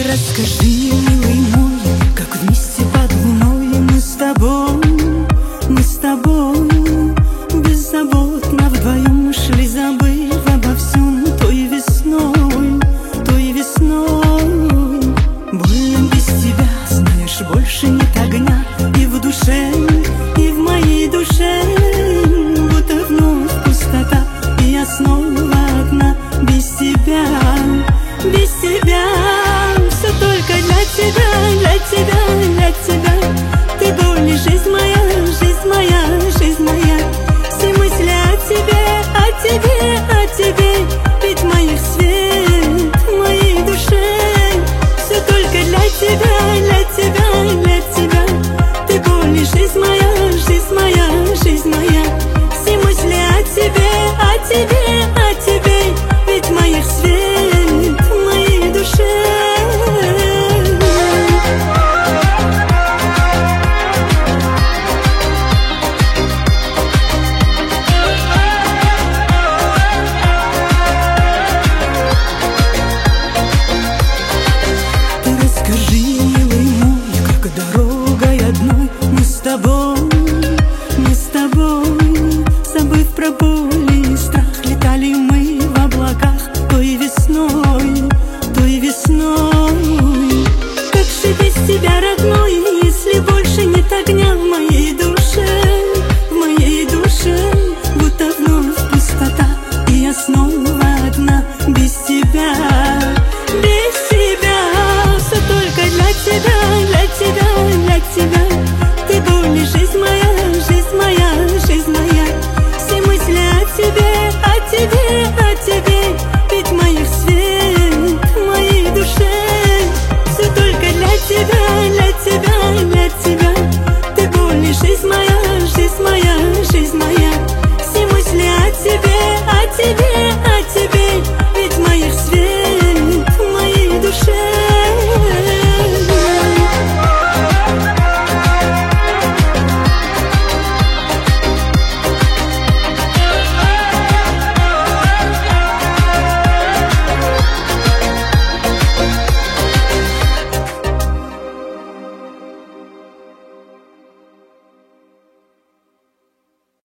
Расскажи, милый мой, как вместе под луной мы с тобой беззаботно вдвоем шли, забыв обо всем той весной. Больно без тебя, знаешь, больше нет огня и в душе, и в моей душе, будто вновь пустота, и я снова одна, без тебя. Все только для тебя, для тебя, для тебя.